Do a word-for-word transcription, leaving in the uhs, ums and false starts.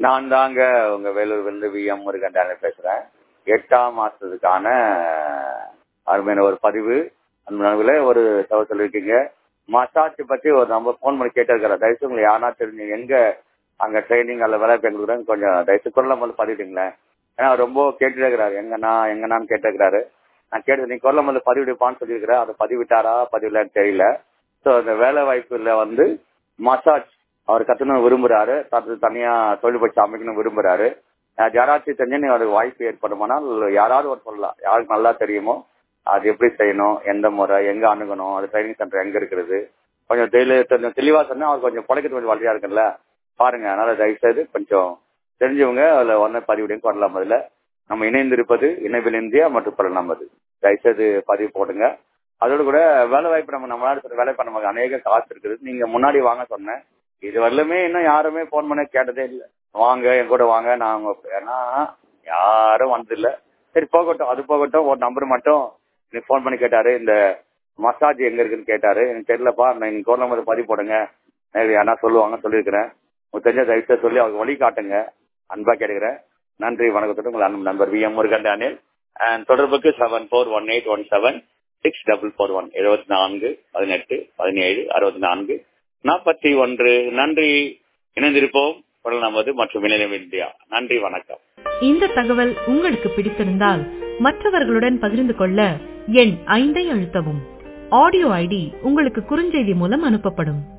நான் தாங்க உங்க வேலூர் வந்து வி எம் முருகன் பேசுறேன். எட்டாம் மாசத்துக்கான அருமையான ஒரு பதிவு அந்த ஒரு தகவல் சொல்லியிருக்கீங்க. மசாஜ் பத்தி ஒரு நம்ம போன் பண்ணி கேட்டிருக்கிறோம். தயவுசு உங்களுக்கு யாரா தெரிஞ்சு எங்க அங்க ட்ரைனிங் அல்ல வேலை பெண்களுடன் கொஞ்சம் தயவுசு குரலை முதல்ல பதிவிட்டீங்களேன். ஏன்னா ரொம்ப கேட்டுட்டே இருக்கிறாரு, எங்கண்ணா எங்கண்ணான்னு கேட்டிருக்கிறாரு. நான் கேட்டு நீ குரலை முதல்ல பதிவிடுப்பான்னு சொல்லியிருக்கிறேன். அதை பதிவிட்டாரா பதிவிடலான்னு தெரியல. ஸோ அந்த வேலை வாய்ப்புல வந்து மசாஜ் அவர் கத்தணும் விரும்புறாரு, தனியா தொழில் பயிற்சி அமைக்கணும் விரும்புறாரு. யாராச்சும் தெரிஞ்சு ஒரு வாய்ப்பு ஏற்படுமானால் யாராவது ஒரு சொல்லலாம். யாருக்கு நல்லா தெரியுமோ அது எப்படி செய்யணும், எந்த முறை, எங்க அணுகணும், அது ட்ரைனிங் சென்டர் எங்க இருக்கிறது, கொஞ்சம் கொஞ்சம் தெளிவா சொன்னா அவர் கொஞ்சம் பழக்கத்து கொஞ்சம் வழியா இருக்குல்ல பாருங்க. அதனால தயவு செய்து கொஞ்சம் தெரிஞ்சவங்க அதுல ஒன்ன பதிவுடையும் வரலாம். அதுல நம்ம இணைந்திருப்பது இணைவில் இந்தியா மற்றும் பல நமது. தயவுசெய்து பதிவு போடுங்க. அதோடு கூட வேலை வாய்ப்பு நம்ம நம்ம நாடு வேலை பண்ண நமக்கு அநேக காசு இருக்குது. நீங்க முன்னாடி வாங்க சொன்னேன். இது வரலுமே இன்னும் யாருமே போன் பண்ண கேட்டதே இல்லை. வாங்க என் கூட வாங்க நாங்க, ஏன்னா யாரும் வந்ததில்ல. சரி போகட்டும், அது போகட்டும். ஒரு நம்பர் மட்டும் எனக்கு போன் பண்ணி கேட்டாரு, இந்த மசாஜ் எங்க இருக்குன்னு கேட்டாரு. எனக்கு தெரியலப்பா, நீங்க கோர் நம்பர் பதிவு போடுங்க, யாரா சொல்லுவாங்க சொல்லியிருக்கிறேன். உங்களுக்கு தெரிஞ்ச தயவுசெய்து சொல்லி அவங்க வழி காட்டுங்க, அன்பா கேட்டுக்கிறேன். நன்றி வணக்கத்தோடு உங்கள் அன்பு நண்பர் V M Murugan Daniel. And தொடர்புக்கு seven four one eight one seven six double four one எழுபத்தி நான்கு பதினெட்டு பதினேழு அறுபத்தி நான்கு நாற்பத்தி ஒன்று. நன்றி. இணைந்திருப்போம் குரல் நமது மற்றும் இணையம் இந்தியா. நன்றி, வணக்கம். இந்த தகவல் உங்களுக்கு பிடித்திருந்தால் மற்றவர்களுடன் பகிர்ந்து கொள்ள எண் ஐந்தை அழுத்தவும். ஆடியோ ஐடி உங்களுக்கு குறுஞ்செய்தி மூலம் அனுப்பப்படும்.